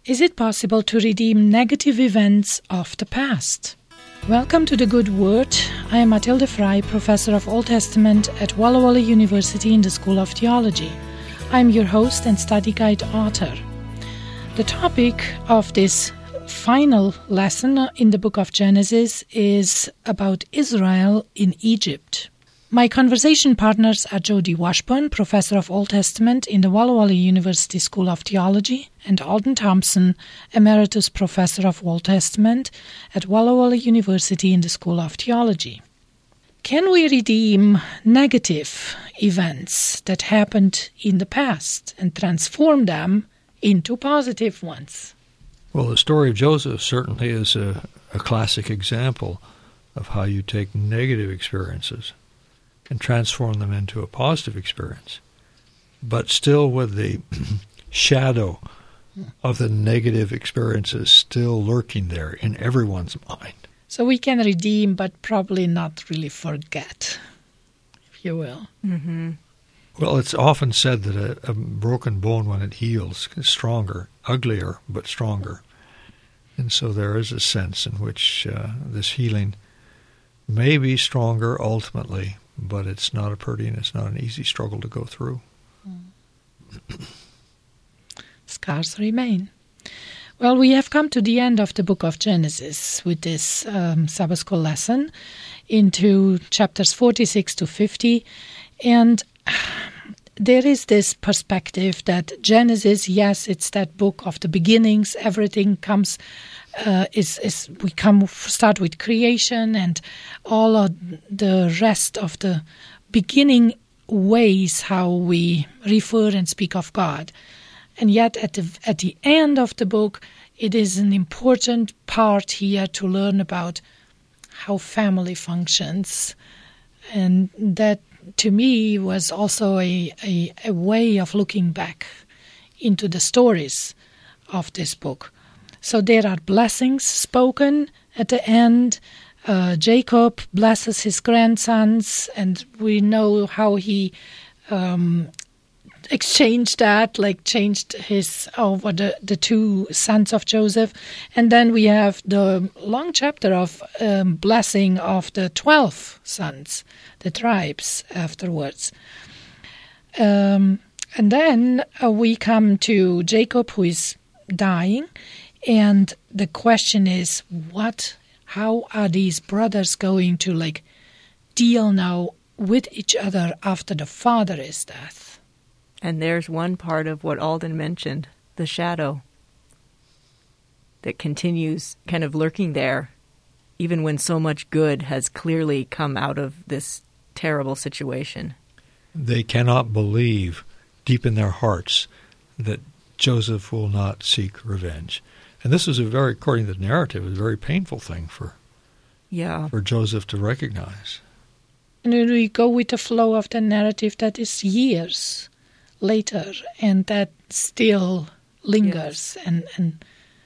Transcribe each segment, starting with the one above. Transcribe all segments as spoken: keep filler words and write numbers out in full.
Is it possible to redeem negative events of the past? Welcome to The Good Word. I am Matilde Frey, Professor of Old Testament at Walla Walla University in the School of Theology. I am your host and study guide author. The topic of this final lesson in the book of Genesis is about Israel in Egypt. My conversation partners are Jody Washburn, Professor of Old Testament in the Walla Walla University School of Theology, and Alden Thompson, Emeritus Professor of Old Testament at Walla Walla University in the School of Theology. Can we redeem negative events that happened in the past and transform them into positive ones? Well, the story of Joseph certainly is a, a classic example of how you take negative experiences and transform them into a positive experience, but still with the shadow of the negative experiences still lurking there in everyone's mind. So we can redeem, but probably not really forget, if you will. Mm-hmm. Well, it's often said that a, a broken bone, when it heals, is stronger, uglier, but stronger. And so there is a sense in which uh, this healing may be stronger ultimately, but it's not a pretty and it's not an easy struggle to go through. Mm. Scars remain. Well, we have come to the end of the book of Genesis with this um, Sabbath school lesson into chapters forty-six to fifty. And there is this perspective that Genesis, yes, it's that book of the beginnings. Everything comes, uh, is, is we come start with creation and all of the rest of the beginning ways how we refer and speak of God. And yet at the at the end of the book, it is an important part here to learn about how family functions. And that, to me, was also a, a, a way of looking back into the stories of this book. So there are blessings spoken at the end. Uh, Jacob blesses his grandsons, and we know how he um, exchanged that, like changed his over the, the two sons of Joseph. And then we have the long chapter of um, blessing of the twelve sons, the tribes afterwards. Um, and then uh, we come to Jacob, who is dying. And the question is, what, how are these brothers going to like deal now with each other after the father is dead? And there's one part of what Alden mentioned, the shadow, that continues kind of lurking there, even when so much good has clearly come out of this terrible situation. They cannot believe deep in their hearts that Joseph will not seek revenge. And this is a very, according to the narrative, a very painful thing for, yeah. for Joseph to recognize. And when we go with the flow of the narrative, that is years later, and that still lingers, yes. and and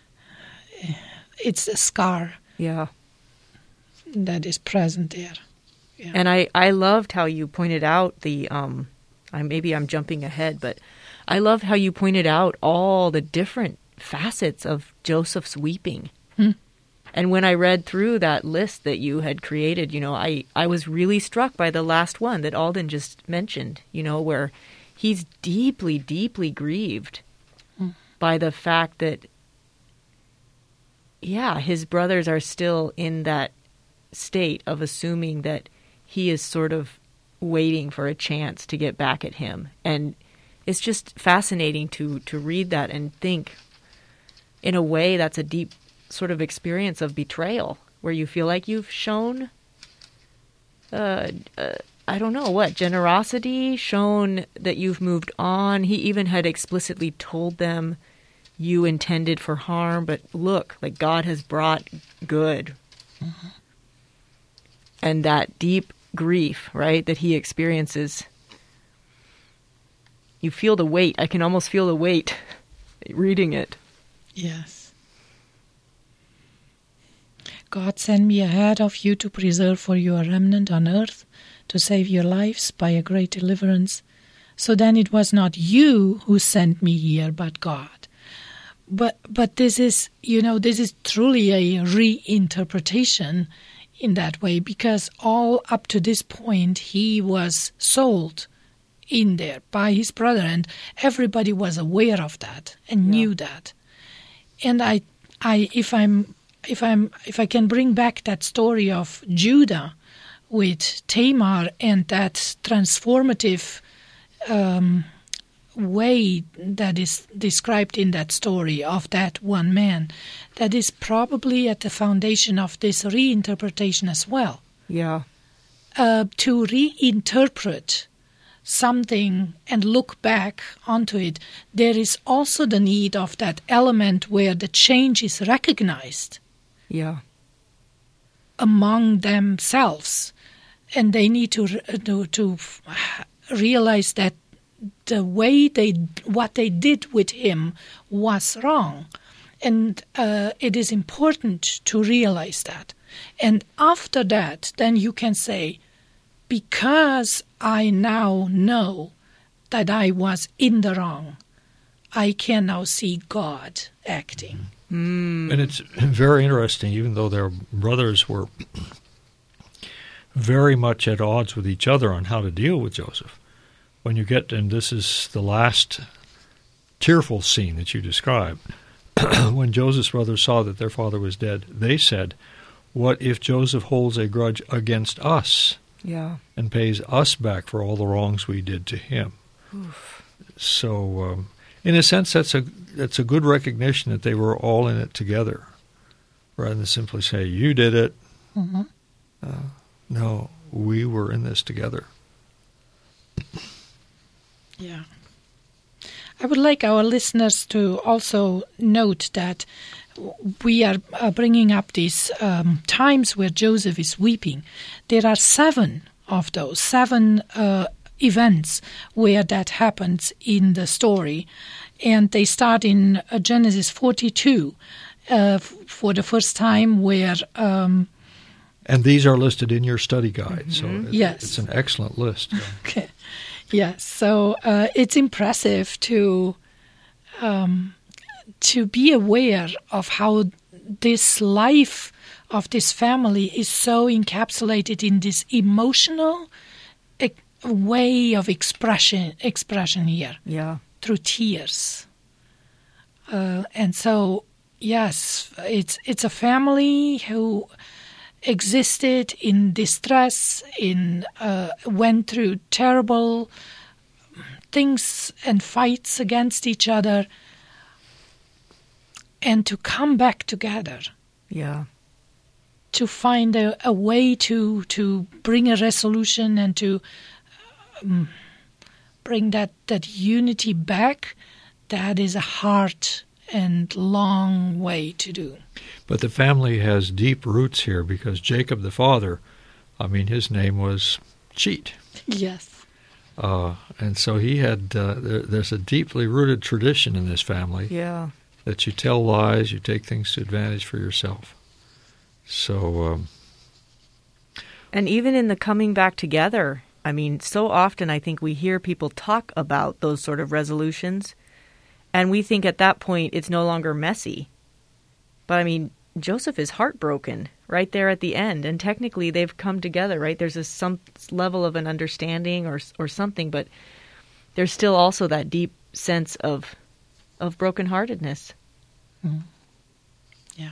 it's a scar. Yeah, that is present there. Yeah. And I, I loved how you pointed out the um, I maybe I'm jumping ahead, but I loved how you pointed out all the different facets of Joseph's weeping. Hmm. And when I read through that list that you had created, you know, I I was really struck by the last one that Alden just mentioned. You know, where he's deeply, deeply grieved mm. by the fact that, yeah, his brothers are still in that state of assuming that he is sort of waiting for a chance to get back at him. And it's just fascinating to, to read that and think, in a way, that's a deep sort of experience of betrayal, where you feel like you've shown uh, uh I don't know what, generosity, shown that you've moved on. He even had explicitly told them, you intended for harm, but look, like God has brought good. Mm-hmm. And that deep grief, right, that he experiences, you feel the weight. I can almost feel the weight reading it. Yes. God sent me ahead of you to preserve for you a remnant on earth, to save your lives by a great deliverance. So then it was not you who sent me here, but God. but but this is, you know, this is truly a reinterpretation in that way, because all up to this point he was sold in there by his brother, and everybody was aware of that and Yeah. knew that. And I, I, if I'm, if I'm, if I can bring back that story of Judah with Tamar and that transformative um, way that is described in that story of that one man, that is probably at the foundation of this reinterpretation as well. Yeah. Uh, to reinterpret something and look back onto it, there is also the need of that element where the change is recognized Yeah. among themselves, and they need to to, to realize that the way they what they did with him was wrong, and uh, it is important to realize that. And after that, then you can say, because I now know that I was in the wrong, I can now see God acting. Mm. And it's very interesting, even though their brothers were very much at odds with each other on how to deal with Joseph. When you get, and this is the last tearful scene that you describe, when Joseph's brothers saw that their father was dead, they said, "What if Joseph holds a grudge against us Yeah. and pays us back for all the wrongs we did to him?" Oof. So, um, in a sense, that's a that's a good recognition that they were all in it together, rather than simply say, "You did it." Mm-hmm. Uh, no, we were in this together. Yeah. I would like our listeners to also note that we are uh, bringing up these um, times where Joseph is weeping. There are seven of those, seven uh, events where that happens in the story. And they start in uh, Genesis forty-two uh, f- for the first time, where... Um, And these are listed in your study guide, so Mhm. it, Yes. it's an excellent list. Okay. Yes, so uh, it's impressive to um, to be aware of how this life of this family is so encapsulated in this emotional e- way of expression expression here Yeah. through tears. Uh, and so, yes, it's it's a family who existed in distress, in uh, went through terrible things and fights against each other, and to come back together, Yeah. to find a, a way to to bring a resolution and to um, bring that, that unity back, that is a hard and long way to do. But the family has deep roots here because Jacob, the father, I mean, his name was Cheat. Yes. Uh, and so he had, uh, there, there's a deeply rooted tradition in this family Yeah. that you tell lies, you take things to advantage for yourself. So, um, And even in the coming back together, I mean, so often I think we hear people talk about those sort of resolutions, and we think at that point it's no longer messy. But I mean, Joseph is heartbroken right there at the end, and technically they've come together, right? There's a some level of an understanding or or something, but there's still also that deep sense of of brokenheartedness. Mm. Yeah.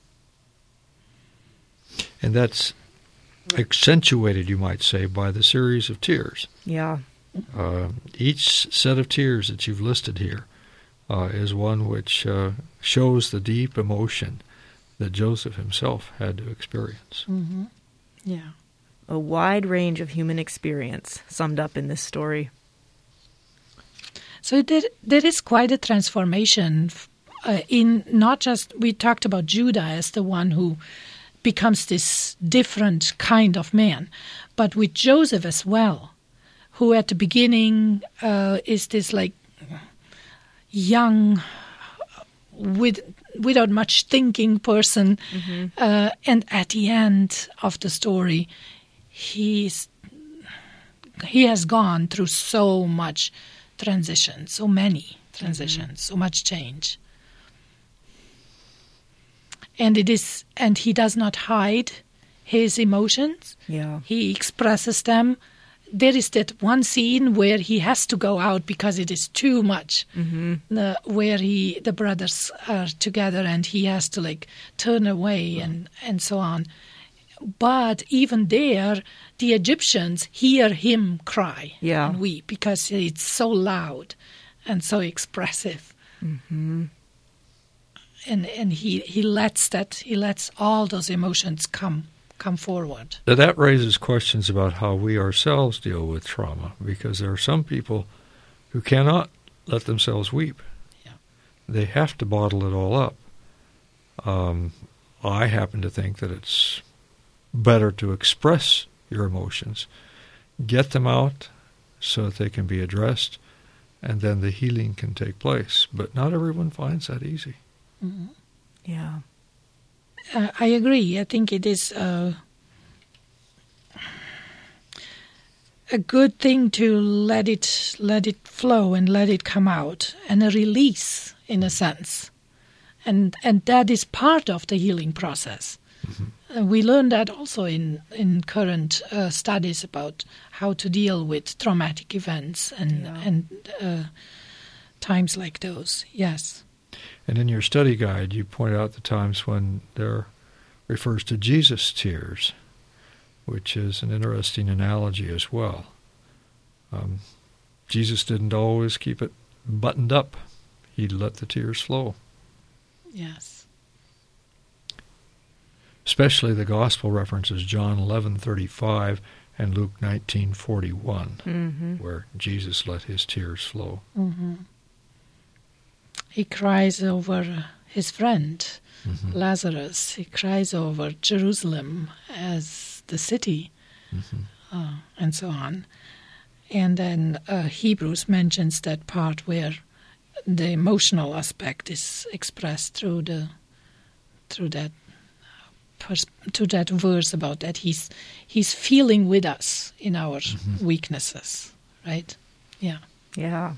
and that's accentuated, you might say, by the series of tears. Yeah. Uh, each set of tears that you've listed here uh, is one which uh, shows the deep emotion that Joseph himself had to experience. Mm-hmm. Yeah. A wide range of human experience summed up in this story. So there, there is quite a transformation uh, in not just, we talked about Judah as the one who becomes this different kind of man, but with Joseph as well, who at the beginning uh, is this like young, with without much thinking person, Mm-hmm. uh, and at the end of the story, he's he has gone through so much transition, so many transitions, mm-hmm. so much change. and it is, and he does not hide his emotions. Yeah. He expresses them. There is that one scene where he has to go out because it is too much, Mm-hmm. the, where he the brothers are together and he has to like turn away and, and so on. But even there, the Egyptians hear him cry Yeah. and weep because it's so loud and so expressive. Mm-hmm. And and he, he lets that he lets all those emotions come come forward. Now, that raises questions about how we ourselves deal with trauma, because there are some people who cannot let themselves weep. Yeah. They have to bottle it all up. Um, I happen to think that it's better to express your emotions, get them out so that they can be addressed, and then the healing can take place. But not everyone finds that easy. Mm-hmm. Yeah. Uh, I agree. I think it is uh, a good thing to let it let it flow and let it come out, and a release in a sense, and and that is part of the healing process. Mm-hmm. Uh, we learn that also in in current uh, studies about how to deal with traumatic events and Yeah. and uh, times like those. Yes. And in your study guide, you point out the times when there refers to Jesus' tears, which is an interesting analogy as well. Um, Jesus didn't always keep it buttoned up. He let the tears flow. Yes. Especially the gospel references John eleven thirty-five and Luke nineteen forty-one, Mm-hmm. where Jesus let his tears flow. Mm-hmm. He cries over uh, his friend, Mm-hmm. Lazarus. He cries over Jerusalem as the city, Mm-hmm. uh, and so on. And then uh, Hebrews mentions that part where the emotional aspect is expressed through the through that pers- to that verse about that he's he's feeling with us in our Mm-hmm. weaknesses, right? Yeah. Yeah.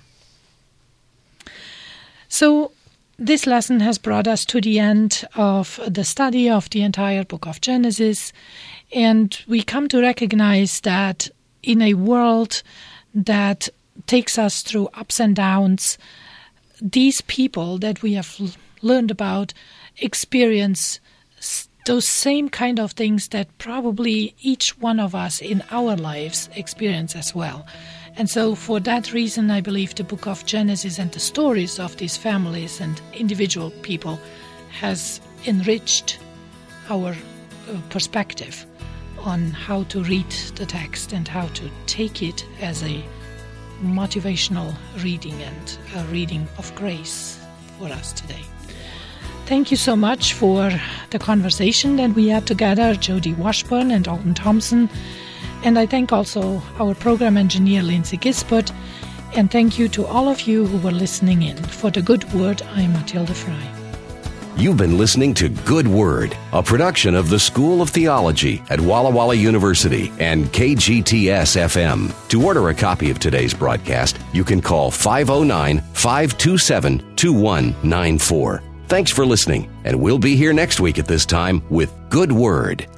So this lesson has brought us to the end of the study of the entire book of Genesis, and we come to recognize that in a world that takes us through ups and downs, these people that we have l- learned about experience s- those same kind of things that probably each one of us in our lives experience as well. And so for that reason, I believe the book of Genesis and the stories of these families and individual people has enriched our uh, perspective on how to read the text and how to take it as a motivational reading and a reading of grace for us today. Thank you so much for the conversation that we had together, Jody Washburn and Alton Thompson. And I thank also our program engineer, Lindsay Gisbert. And thank you to all of you who were listening in. For the Good Word, I'm Matilda Fry. You've been listening to Good Word, a production of the School of Theology at Walla Walla University and K G T S F M. To order a copy of today's broadcast, you can call five oh nine, five two seven, two one nine four. Thanks for listening, and we'll be here next week at this time with Good Word.